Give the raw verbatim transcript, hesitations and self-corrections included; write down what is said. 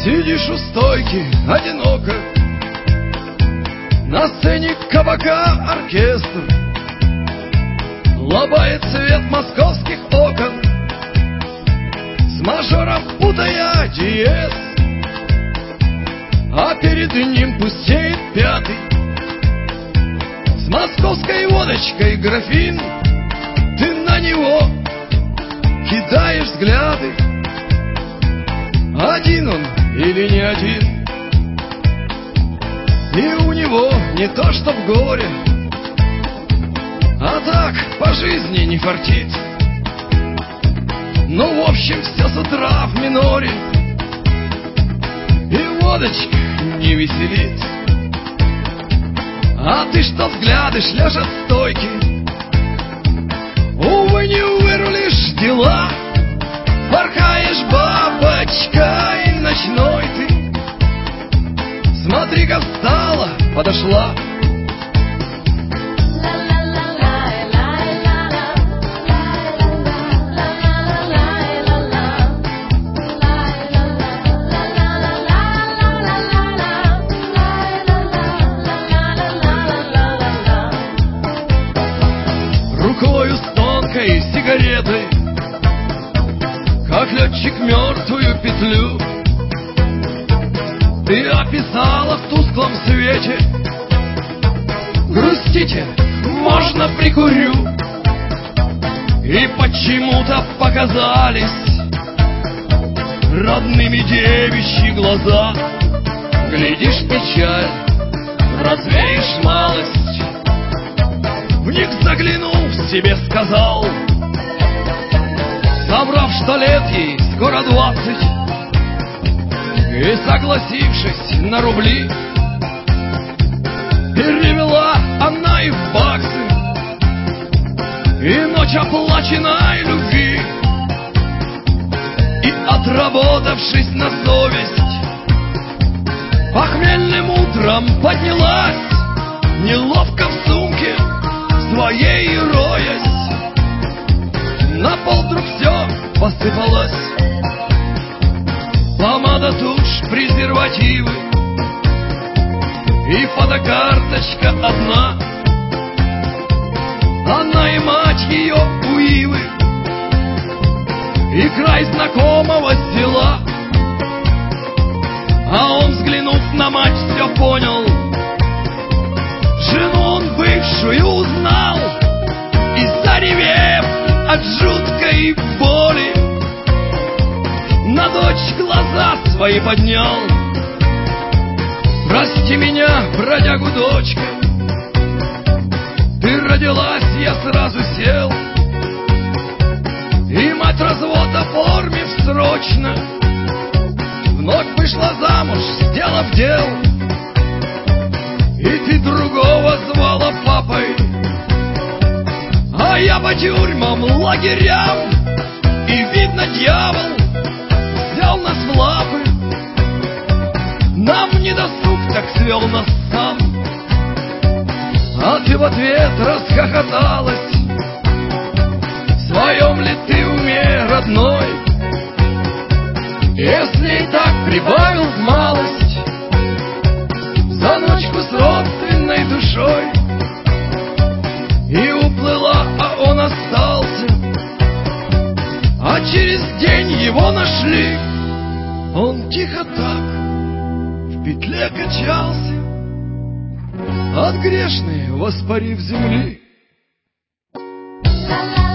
Сидишь у стойки одиноко, на сцене кабака оркестр, лобает свет московских окон, с мажора путая диез, а перед ним пустеет пятый, с московской водочкой графин. Ты на него кидаешь взгляды, один он или не один, и у него не то что в горе, а так по жизни не фартит. Ну, в общем, все с утра в миноре, и водочка не веселит. А ты что взгляды шлешь от стойки? Увы, не вырулишь дела, порхаешь, бабочка, и ночной ты. Смотри-ка, встала, подошла. Рукою с тонкой сигаретой, как летчик мертвую петлю, ты описала в тусклом свете. Грустите, можно прикурю. И почему-то показались родными девичьи глаза. Глядишь печаль, развеешь малость. В них заглянув, себе сказал, соврав, что лет ей скоро двадцать, и согласившись на рубли, перевела она их в баксы, и ночь оплаченной любви. И отработавшись на совесть, похмельным утром поднялась, неловко в сумке своей роясь. На пол вдруг все посыпалось: помада, тушь, презервативы и фотокарточка одна. Она и мать ее у ивы, и край знакомого села. А он, взглянув на мать, все понял. Жену он бывшую узнал, и, заревев от жуткой боли, на дочь глаза свои поднял. Прости меня, бродягу, дочка, ты родилась, я сразу сел, и мать развод оформив срочно, вновь вышла замуж, сделав дел. И ты другого звала папой, а я по тюрьмам, лагерям, и, видно, дьявол взял нас в лапы. Нам не досуг, так свел нас сам. А ты в ответ расхохоталась. В своем ли ты уме, родной? Если и так прибавил в малость за ночку с родственной душой, и уплыла, а он остался, а через день его нашли. Он тихо так в петле качался, от грешной воспарив земли.